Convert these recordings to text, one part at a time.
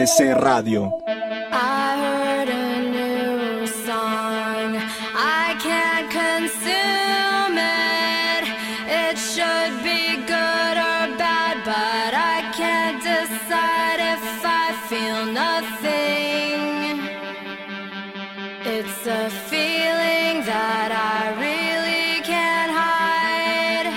ABC Radio. It's a feeling that I really can't hide.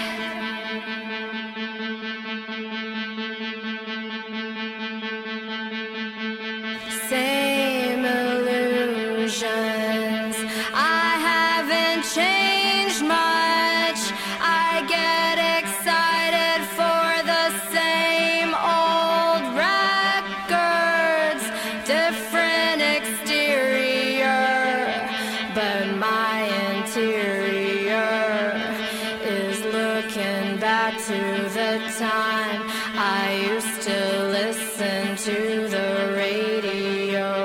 Same illusions. I haven't changed much. I get excited for the same old records, different exterior, but my interior is looking back to the time I used to listen to the radio.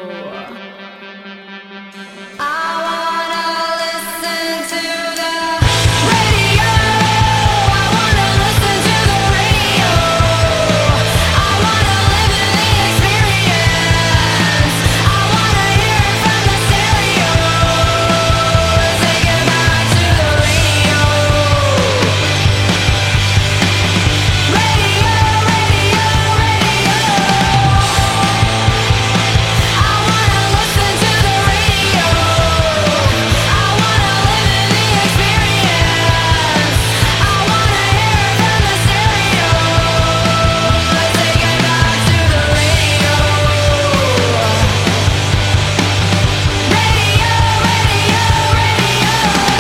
I wanna listen to the radio. I wanna listen to the radio. I wanna live in the experience. I wanna hear it from the stereo. Take it back to the radio. Radio, radio, radio. I wanna listen to the radio. I wanna live in the experience. I wanna hear it from the stereo. Take it back to the radio. Radio, radio, radio.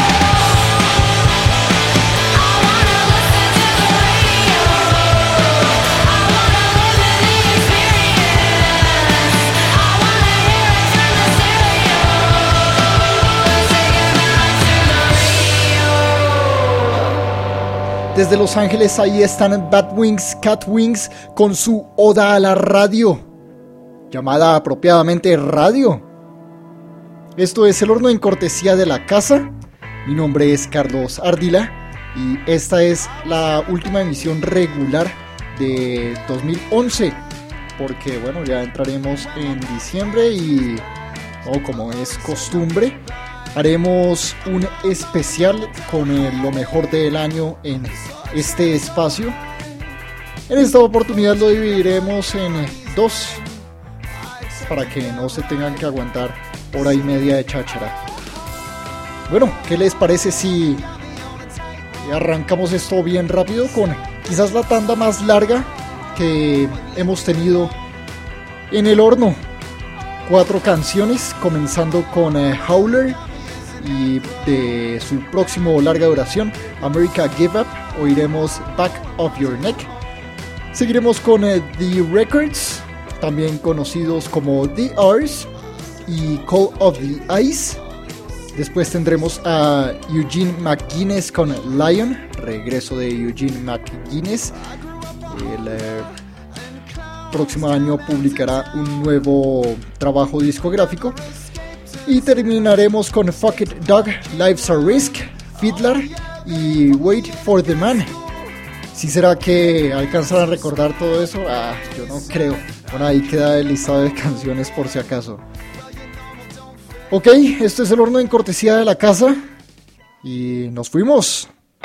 I wanna listen to the radio. I wanna live in the experience. I wanna hear it from the stereo. Take it back to the radio. Desde Los Ángeles, ahí están Batwings, Catwings con su oda a la radio, llamada apropiadamente radio. Esto es El Horno en cortesía de la casa. Mi nombre es Carlos Ardila y esta es la última emisión regular de 2011, porque bueno, ya entraremos en diciembre y como es costumbre, haremos un especial con lo mejor del año en este espacio. En esta oportunidad lo dividiremos en dos, para que no se tengan que aguantar hora y media de cháchara. Bueno, ¿qué les parece si arrancamos esto bien rápido con quizás la tanda más larga que hemos tenido en el horno? 4 canciones, comenzando con Howler y de su próximo larga duración, America Give Up, oiremos Back of Your Neck. Seguiremos con The Records, también conocidos como The R's, y Call of the Ice. Después tendremos a Eugene McGuinness con Lion, regreso de Eugene McGuinness. El próximo año publicará un nuevo trabajo discográfico. Y terminaremos con Fuck It Dog, Life's a Risk, Fiddler y Wait for the Man. ¿Sí será que alcanzarán a recordar todo eso? Yo no creo. Bueno, ahí queda el listado de canciones por si acaso. Ok, esto es El Horno en cortesía de la casa y nos fuimos.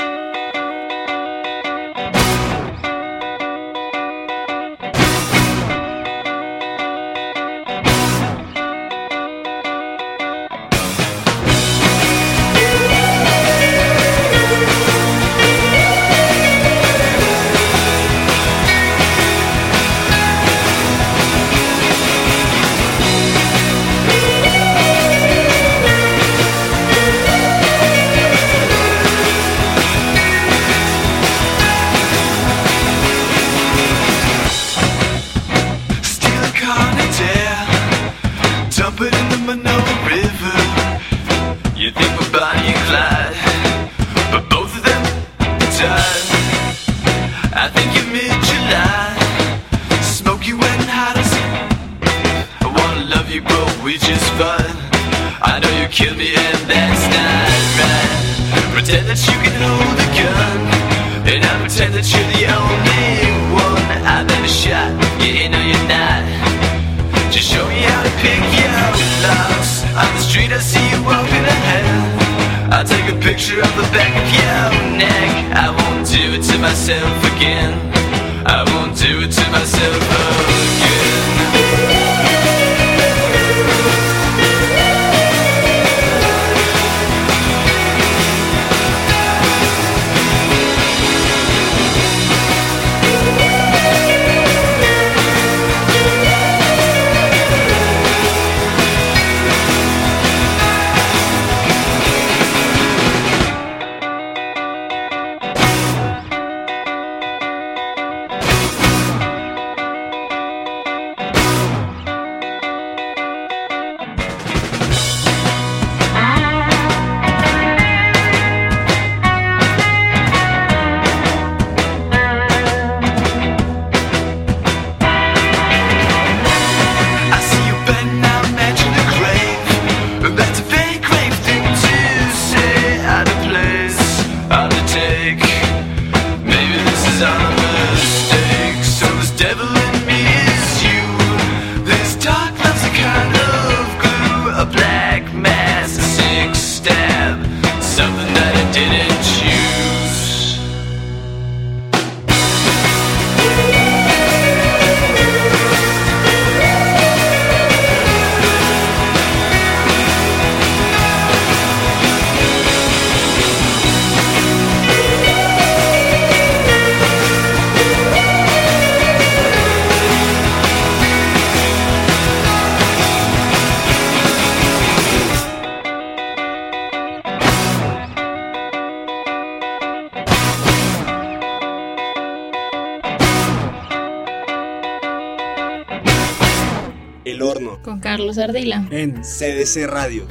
Pretend that you can hold a gun, and I pretend that you're the only one I've ever shot. You know you're not. street, I see you walking ahead. I take a picture of the back of your neck. I won't do it to myself again. I won't do it to myself again. El Horno con Carlos Ardila en CDC Radio.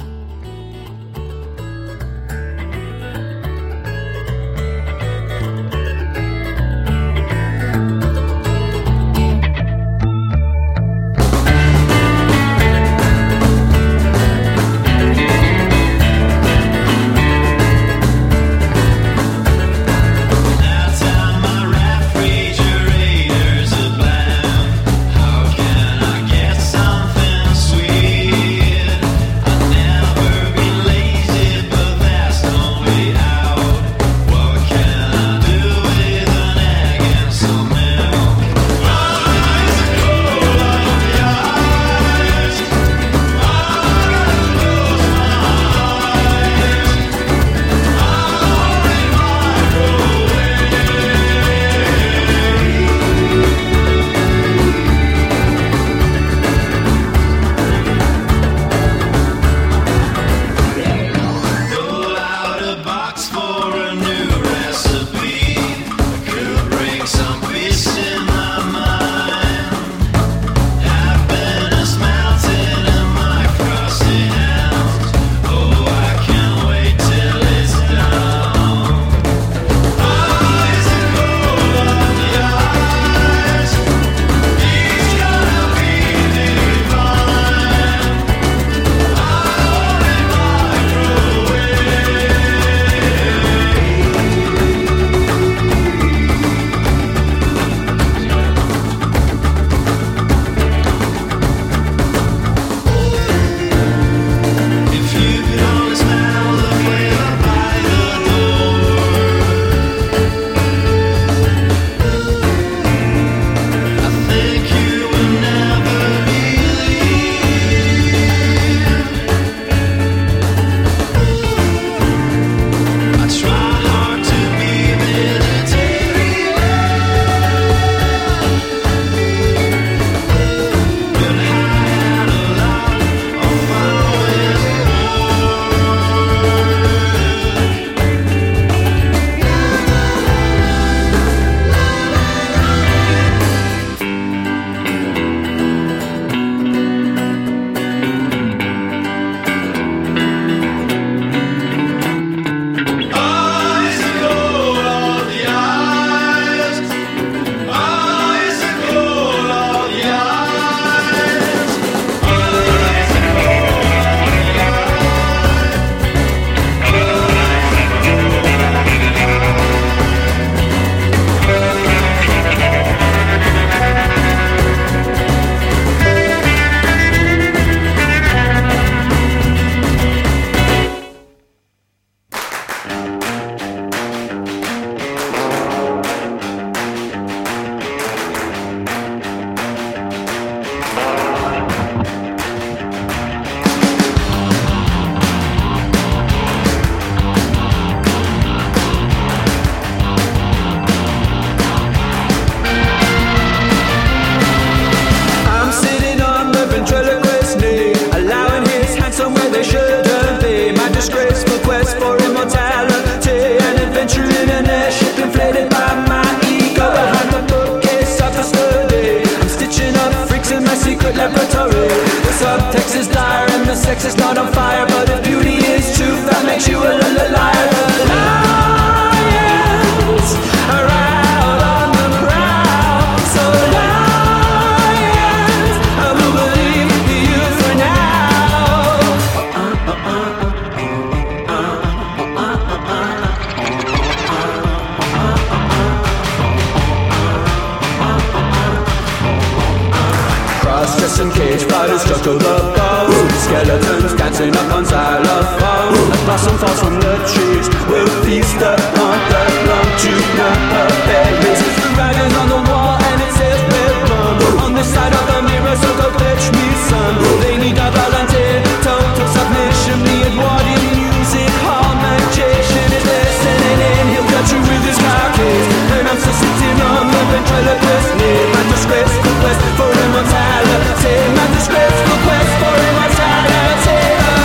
Never sex is not on fire, but if beauty is truth, that makes you a liar. The lions are out on the prowl, so lions, I will believe you for now. Cross-dressing cage fighters juggle the bones, skeletons dancing up on xylophones. A blossom falls from the trees, we'll feast upon the plum juniper berries. The writing's on the wall and it says we're wrong. On this side of the mirror, so go fetch me some. They need a volunteer, total submission. Me and what in music hall magician is listening in. He'll cut you with his carcase, and I'm still sitting on the ventriloquist. Need my disgraceful quest for immortality. My disgraceful quest for immortality. The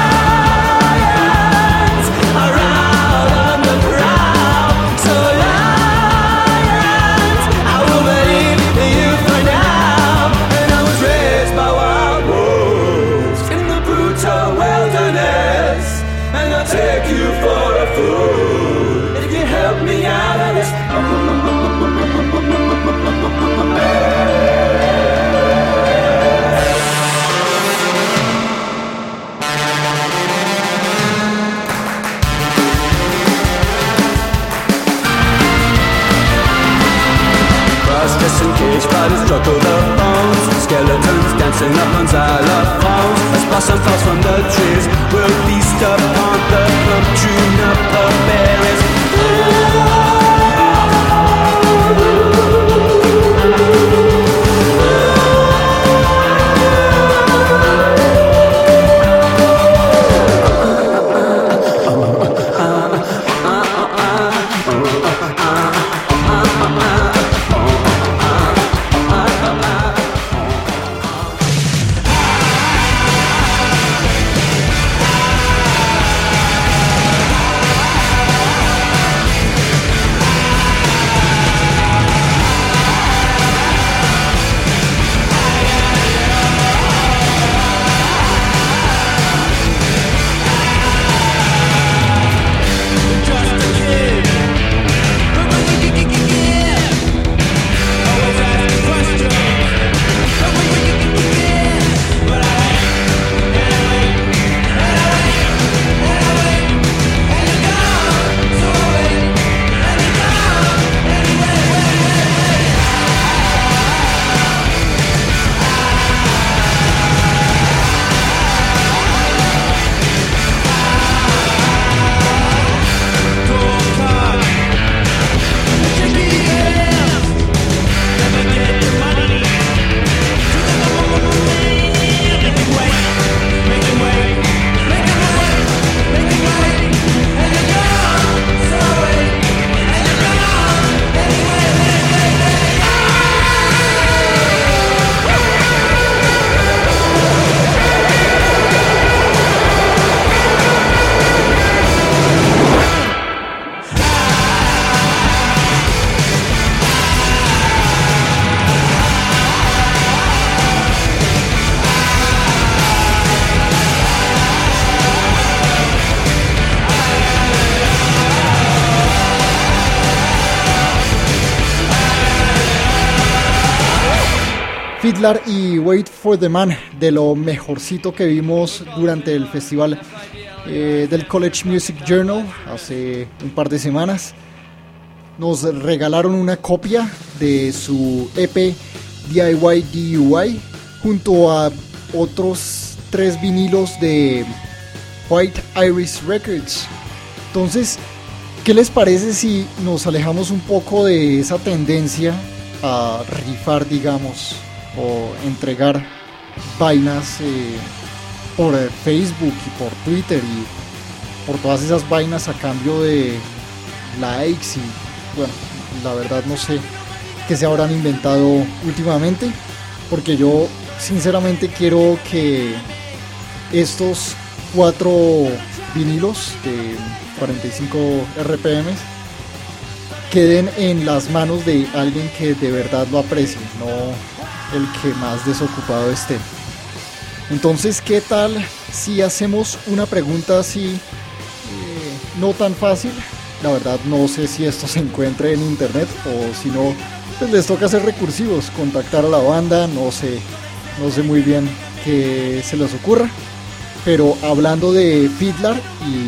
lions are out on the prowl, so lions, I will believe you for now. And I was raised by wild wolves in the brutal wilderness, and I'll take you for a fool if you help me out of this. Cross-dressing cage fighters juggle the bones, skeletons dancing up on xylophones. As blossom falls from the trees, we'll feast upon the plum juniper berries. Fiddler y Wait for the Man, de lo mejorcito que vimos durante el festival del College Music Journal hace un par de semanas. Nos regalaron una copia de su EP DIY DUI junto a otros 3 vinilos de White Iris Records. Entonces, ¿qué les parece si nos alejamos un poco de esa tendencia a rifar, digamos, o entregar vainas por Facebook y por Twitter y por todas esas vainas a cambio de likes? Y bueno, la verdad no sé qué se habrán inventado últimamente, porque yo sinceramente quiero que estos 4 vinilos de 45 RPM queden en las manos de alguien que de verdad lo aprecie, no el que más desocupado esté. Entonces, ¿qué tal si hacemos una pregunta así, no tan fácil? La verdad no sé si esto se encuentre en internet o si no, pues les toca ser recursivos, contactar a la banda, no sé muy bien qué se les ocurra. Pero hablando de Fiddler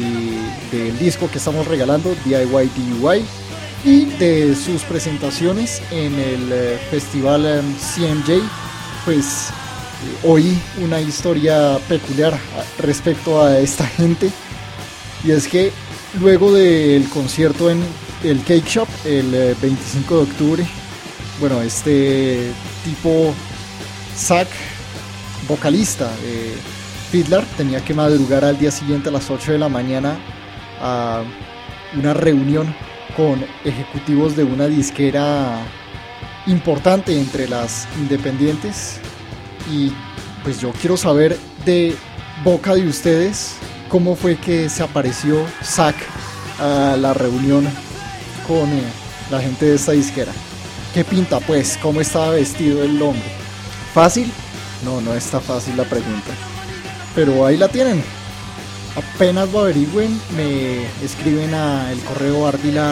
y del disco que estamos regalando, DIY DUI, y de sus presentaciones en el festival CMJ, pues oí una historia peculiar respecto a esta gente, y es que luego del concierto en el Cake Shop el 25 de octubre, bueno, este tipo Zach, vocalista de Fiddler, tenía que madrugar al día siguiente a las 8 de la mañana a una reunión con ejecutivos de una disquera importante entre las independientes. Y pues yo quiero saber de boca de ustedes cómo fue que se apareció Zach a la reunión con la gente de esta disquera. ¿Qué pinta pues? ¿Cómo estaba vestido el hombre? ¿Fácil? No está fácil la pregunta, pero ahí la tienen. Apenas lo averigüen, me escriben a el correo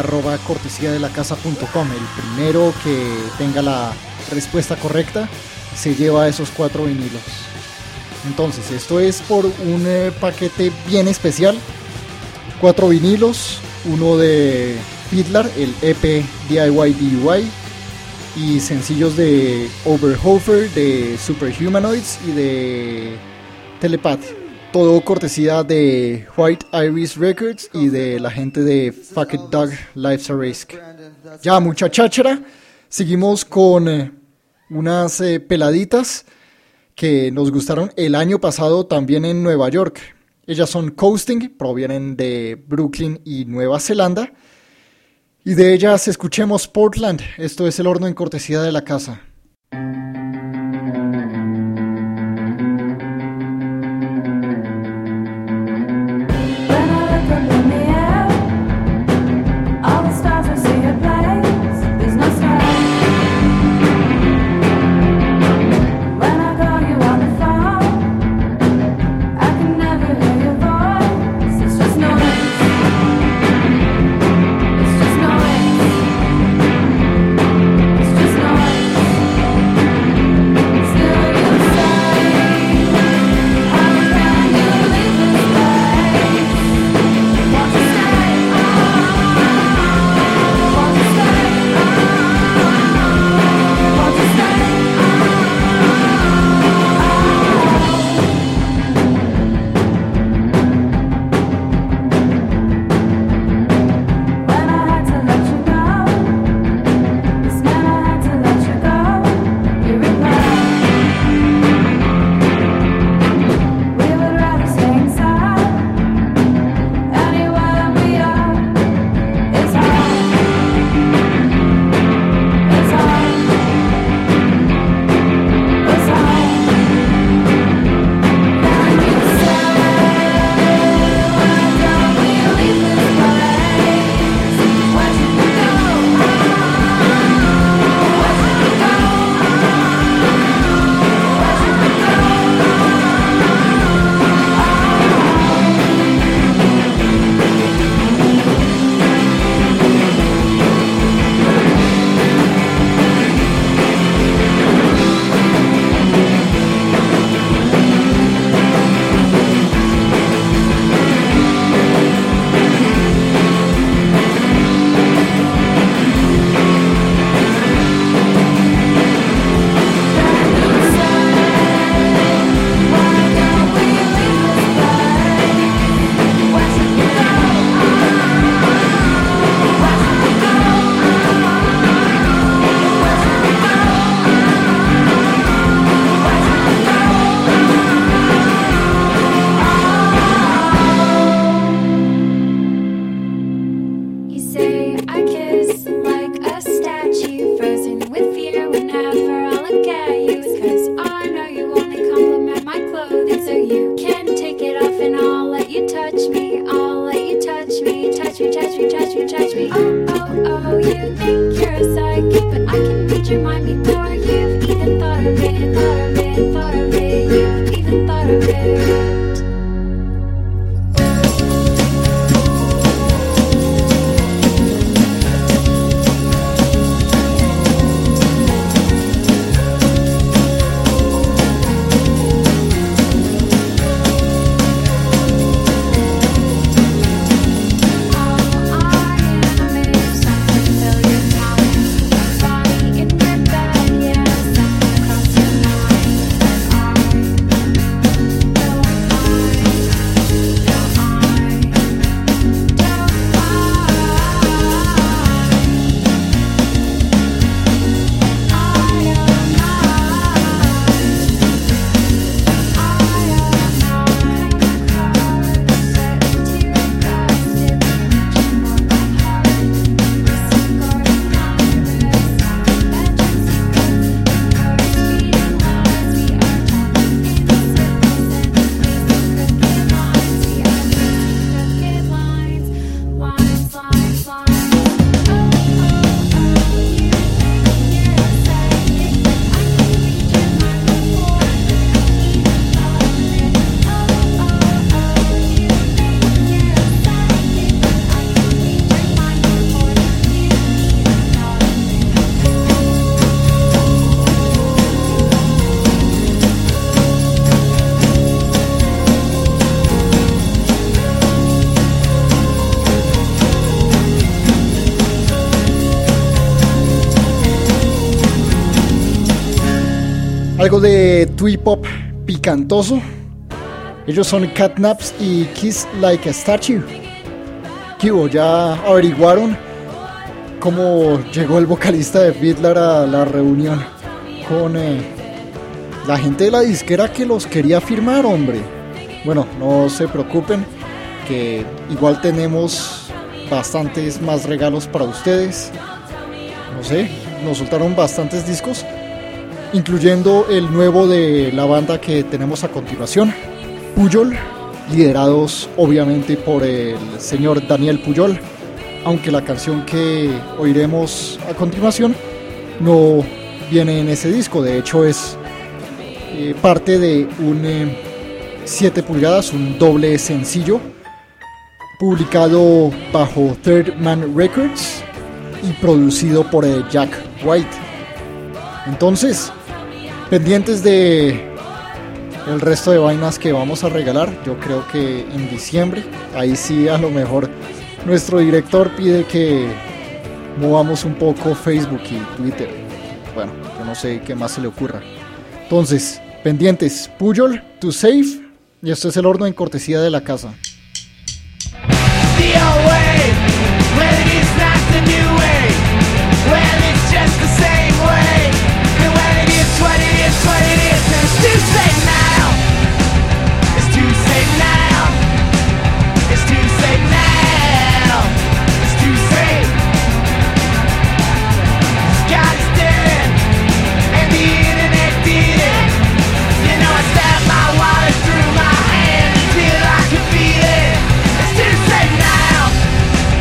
ardila@cortesiadelacasa.com. El primero que tenga la respuesta correcta se lleva esos 4 vinilos. Entonces, esto es por un paquete bien especial. 4 vinilos, uno de Fiddler, el EP DIY DUI, y sencillos de Overhofer, de Superhumanoids y de Telepath. Todo cortesía de White Iris Records y de la gente de Fuck It Dog, Life's a Risk. Ya, mucha cháchara. Seguimos con unas peladitas que nos gustaron el año pasado también en Nueva York. Ellas son Coasting, provienen de Brooklyn y Nueva Zelanda. Y de ellas escuchemos Portland. Esto es El Horno en cortesía de la casa. It's just noise. algo de twee pop picantoso. Ellos son Catnaps y Kiss Like a Statue. ¿Qué hubo? ¿Ya averiguaron cómo llegó el vocalista de Fiddler a la reunión con la gente de la disquera que los quería firmar, hombre? Bueno, no se preocupen, que igual tenemos bastantes más regalos para ustedes. No sé, nos soltaron bastantes discos, incluyendo el nuevo de la banda que tenemos a continuación, Pujol, liderados obviamente por el señor Daniel Pujol, aunque la canción que oiremos a continuación no viene en ese disco. De hecho es parte de un 7 pulgadas, un doble sencillo publicado bajo Third Man Records y producido por Jack White. Entonces, pendientes de el resto de vainas que vamos a regalar. Yo creo que en diciembre, ahí sí a lo mejor nuestro director pide que movamos un poco Facebook y Twitter. Bueno, yo no sé qué más se le ocurra. Entonces, pendientes, Pujol, To Save, y esto es El Horno en cortesía de la casa. The old way, when it's not the new way, when it's just the same way, and when it is what it is, what it is, and it's too late now, it's too late now, it's too late now, it's too late. God is dead, and the internet did it. You know I stabbed my wallet through my hand until I could beat it. It's too late now.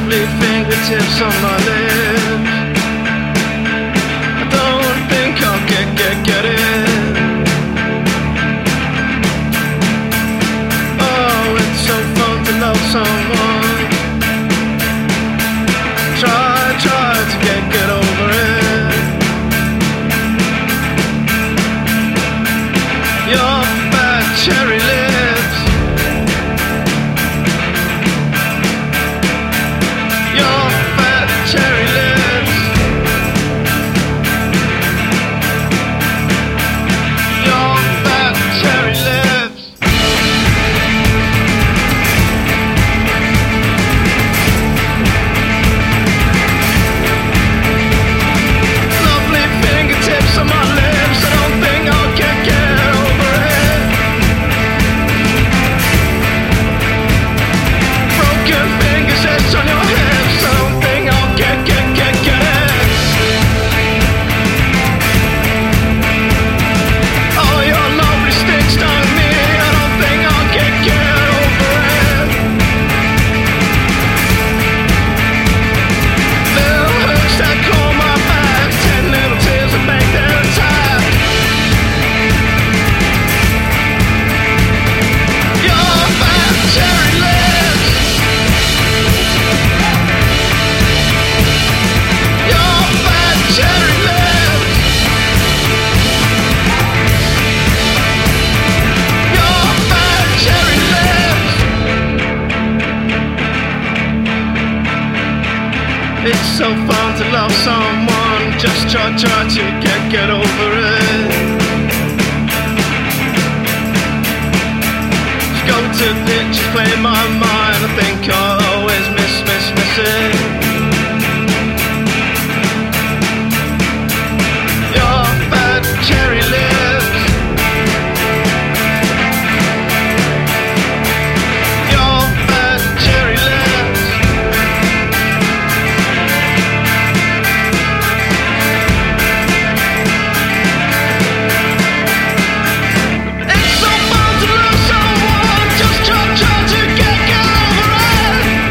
lovely fingertips on my lips. I don't think I'll get it. Oh, it's so fun to love someone. Try to get over it. Your fat cherry lips. Your fat cherry lips. Your fat cherry lips. Lovely fingertips on my lips. I don't think I'll get over it. Broken fingers it's on your hips. I don't think I'll get it. Oh, your lovely stick stung me. I don't think I'll get over it. Little hooks that call my back. 10 little tears that make their attack. Your fat cherry lips. Your fat cherry lips. Your fat cherry lips. It's so fun to love someone. Just try to get over it. Just go to ditches, play my mind. I think I always miss it. Your fat cherry lips. Your fat cherry lips. It's so fun to love someone. Just try to get over it.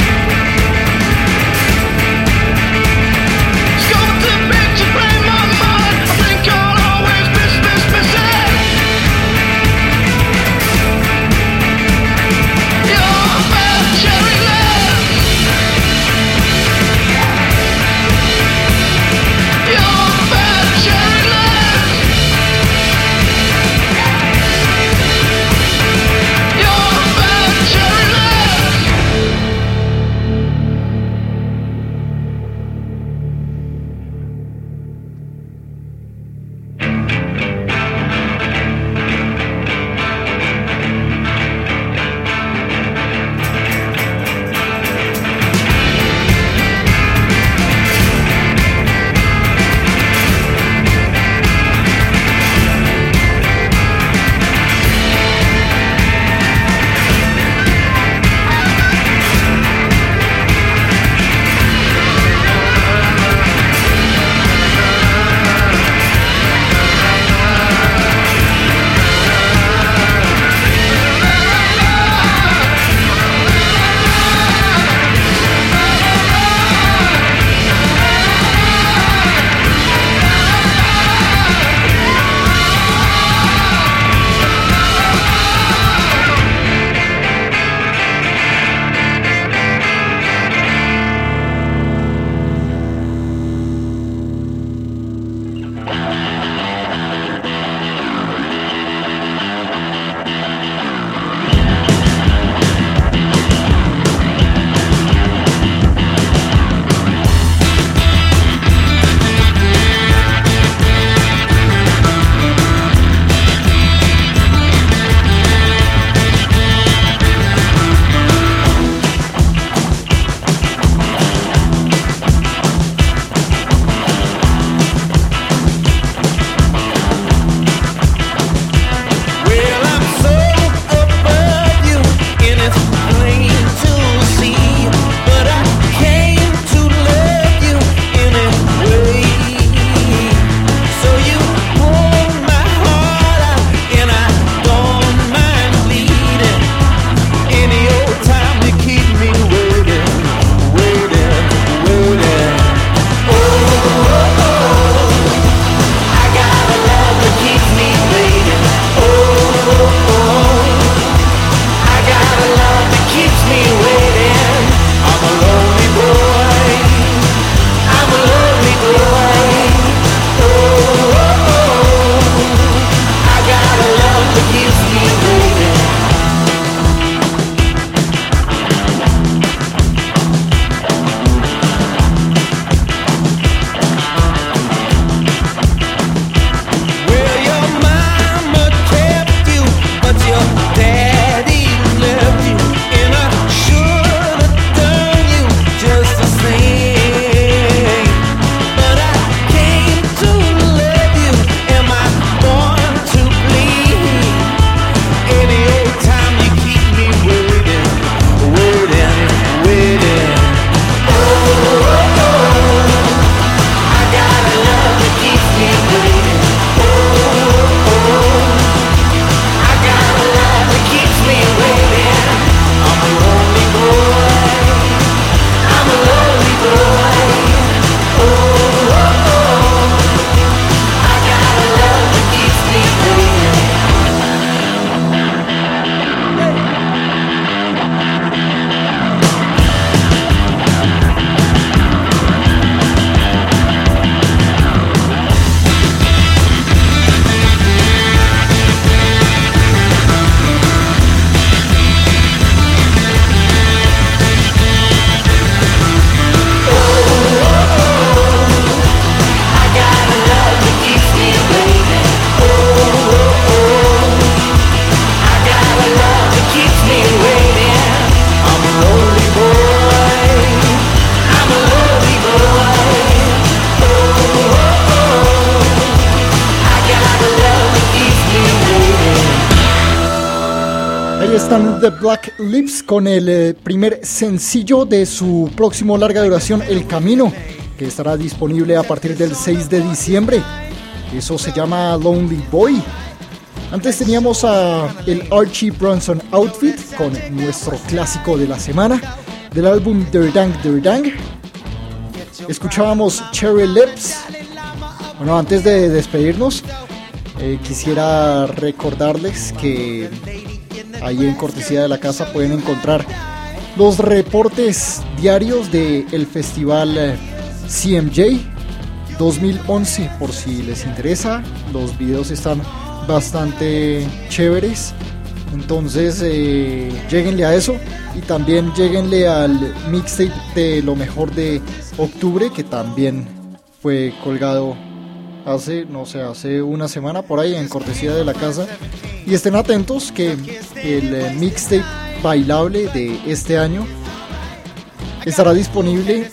están The Black Lips con el primer sencillo de su próximo larga duración, El Camino, que estará disponible a partir del 6 de diciembre. Eso se llama Lonely Boy. Antes teníamos a el Archie Bronson Outfit con nuestro clásico de la semana del álbum Der Dang Der Dang. Escuchábamos Cherry Lips. Bueno, antes de despedirnos, quisiera recordarles que ahí en Cortesía de la Casa pueden encontrar los reportes diarios del festival CMJ 2011, por si les interesa. Los videos están bastante chéveres, entonces lléguenle a eso y también lléguenle al mixtape de lo mejor de octubre, que también fue colgado hace una semana por ahí en Cortesía de la Casa. Y estén atentos que el mixtape bailable de este año estará disponible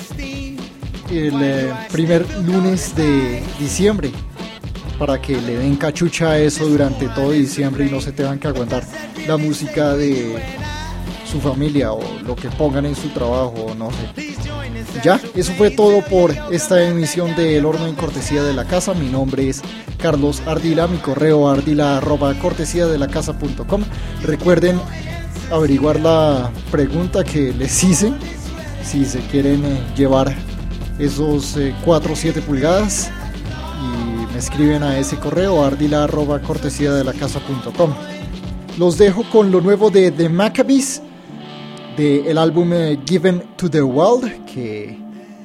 el primer lunes de diciembre, para que le den cachucha a eso durante todo diciembre y no se tengan que aguantar la música de su familia o lo que pongan en su trabajo, no sé. Ya, eso fue todo por esta emisión de El Horno en Cortesía de la Casa. Mi nombre es Carlos Ardila, mi correo ardila@cortesiadelacasa.com. Recuerden averiguar la pregunta que les hice, si se quieren llevar esos 4 o 7 pulgadas, y me escriben a ese correo ardila@cortesiadelacasa.com. Los dejo con lo nuevo de The Maccabees, del álbum Given to the World, que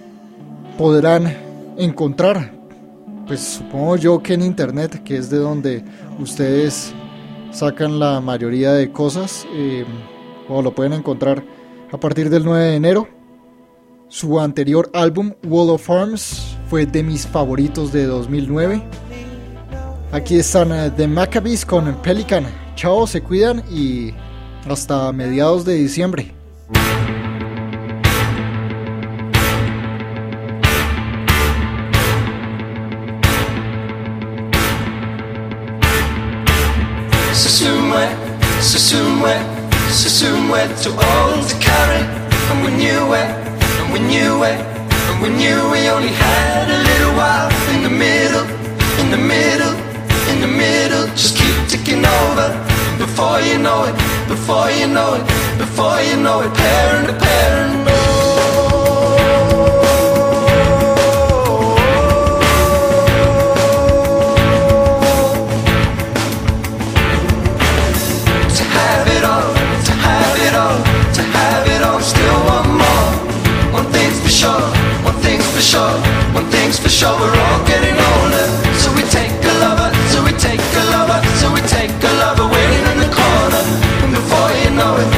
podrán encontrar, pues supongo yo que en internet, que es de donde ustedes sacan la mayoría de cosas, o lo pueden encontrar a partir del 9 de enero. Su anterior álbum, Wall of Arms, fue de mis favoritos de 2009. Aquí están The Maccabees con Pelican. Chao, se cuidan y hasta mediados de diciembre. Sasumwe, too old to carry, and we knew it. And we knew we only had a little while in the middle, just keep ticking over. Before you know it, parent to parent. For sure, we're all getting older. So we take a lover, waiting in the corner. And before you know it,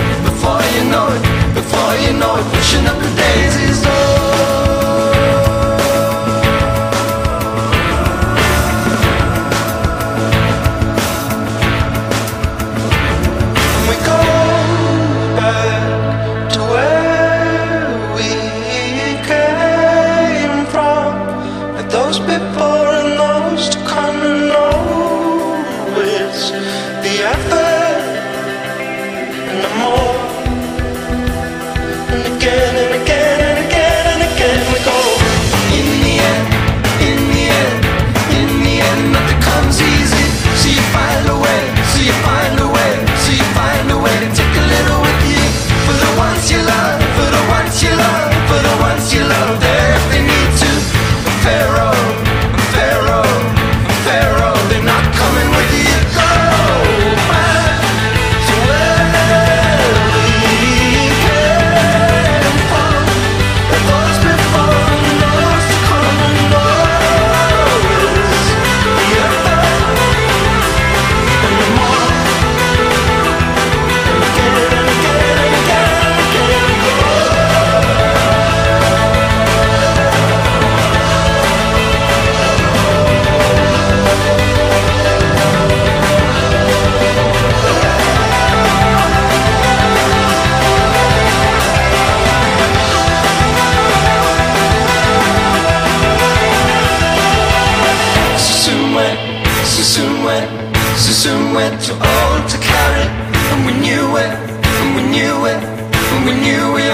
pushing up the daisies. And we go back to where we came from. Those before and those to come and know it's the effort and the more and the game.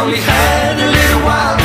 only had a little while